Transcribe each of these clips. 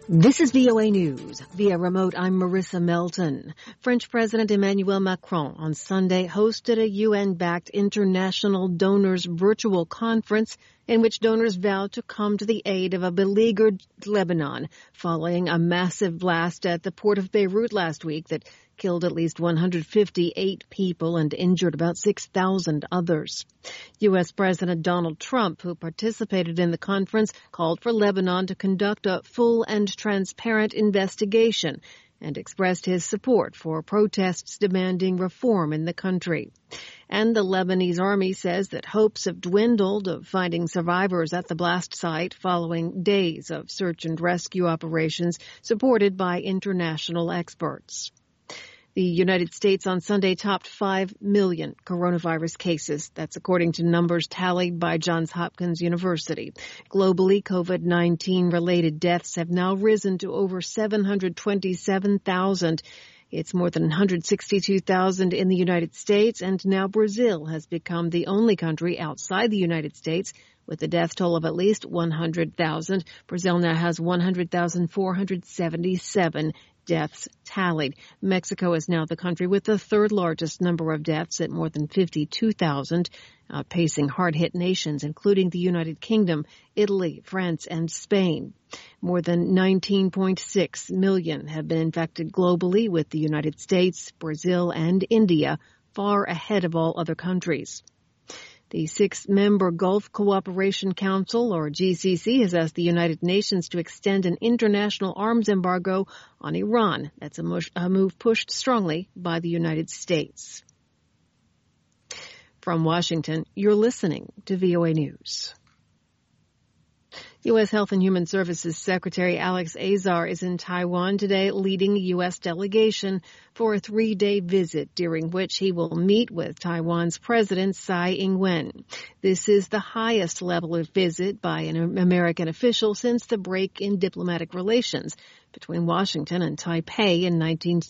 This is VOA News. Via remote, I'm Marissa Melton. French President Emmanuel Macron on Sunday hosted a UN-backed international donors virtual conference in which donors vowed to come to the aid of a beleaguered Lebanon following a massive blast at the port of Beirut last week that killed at least 158 people and injured about 6,000 others. U.S. President Donald Trump, who participated in the conference, called for Lebanon to conduct a full and transparent investigation and expressed his support for protests demanding reform in the country. And the Lebanese army says that hopes have dwindled of finding survivors at the blast site following days of search and rescue operations supported by international experts. The United States on Sunday topped 5 million coronavirus cases. That's according to numbers tallied by Johns Hopkins University. Globally, COVID-19 related deaths have now risen to over 727,000. It's more than 162,000 in the United States, and now Brazil has become the only country outside the United States with a death toll of at least 100,000. Brazil now has 100,477 deaths tallied. Mexico is now the country with the third largest number of deaths at more than 52,000, outpacing hard-hit nations including the United Kingdom, Italy, France, and Spain. More than 19.6 million have been infected globally, with the United States, Brazil, and India far ahead of all other countries. The 6-member Gulf Cooperation Council, or GCC, has asked the United Nations to extend an international arms embargo on Iran. That's a move pushed strongly by the United States. From Washington, you're listening to VOA News. U.S. Health and Human Services Secretary Alex Azar is in Taiwan today leading a U.S. delegation for a 3-day visit during which he will meet with Taiwan's President Tsai Ing-wen. This is the highest level of visit by an American official since the break in diplomatic relations between Washington and Taipei in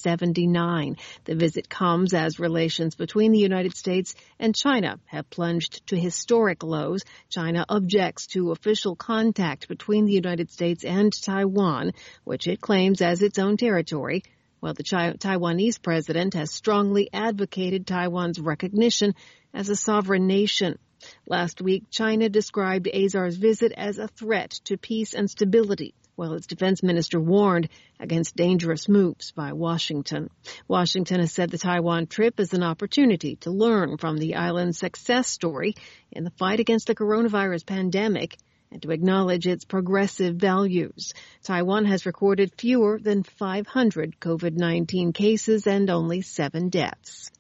1979. The visit comes as relations between the United States and China have plunged to historic lows. China objects to official contact between the United States and Taiwan, which it claims as its own territory, while the Taiwanese president has strongly advocated Taiwan's recognition as a sovereign nation. Last week, China described Azar's visit as a threat to peace and stability, while its defense minister warned against dangerous moves by Washington. Washington has said the Taiwan trip is an opportunity to learn from the island's success story in the fight against the coronavirus pandemic and to acknowledge its progressive values. Taiwan has recorded fewer than 500 COVID-19 cases and only 7 deaths.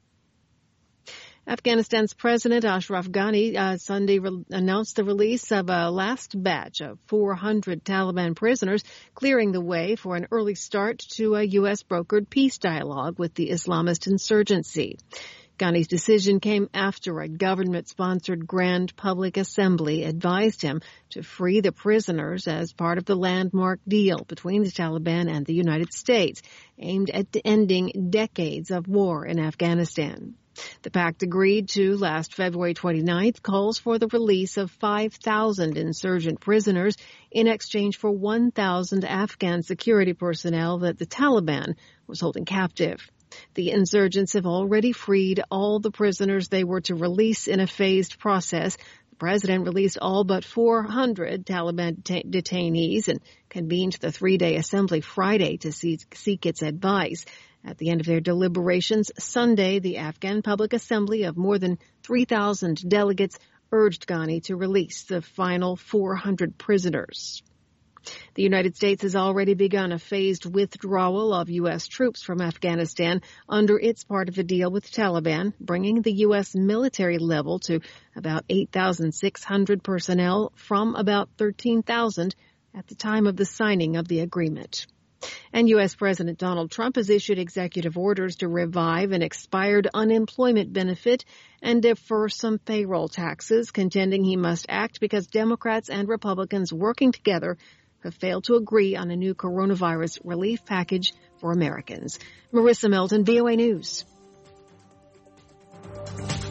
Afghanistan's President Ashraf Ghani Sunday announced the release of a last batch of 400 Taliban prisoners, clearing the way for an early start to a U.S.-brokered peace dialogue with the Islamist insurgency. Ghani's decision came after a government-sponsored Grand Public Assembly advised him to free the prisoners as part of the landmark deal between the Taliban and the United States, aimed at ending decades of war in Afghanistan. The pact agreed to last February 29th calls for the release of 5,000 insurgent prisoners in exchange for 1,000 Afghan security personnel that the Taliban was holding captive. The insurgents have already freed all the prisoners they were to release in a phased process. The president released all but 400 Taliban detainees and convened the 3-day assembly Friday to seek its advice. At the end of their deliberations Sunday, the Afghan Public Assembly of more than 3,000 delegates urged Ghani to release the final 400 prisoners. The United States has already begun a phased withdrawal of U.S. troops from Afghanistan under its part of the deal with Taliban, bringing the U.S. military level to about 8,600 personnel from about 13,000 at the time of the signing of the agreement. And U.S. President Donald Trump has issued executive orders to revive an expired unemployment benefit and defer some payroll taxes, contending he must act because Democrats and Republicans working together have failed to agree on a new coronavirus relief package for Americans. Marissa Melton, VOA News.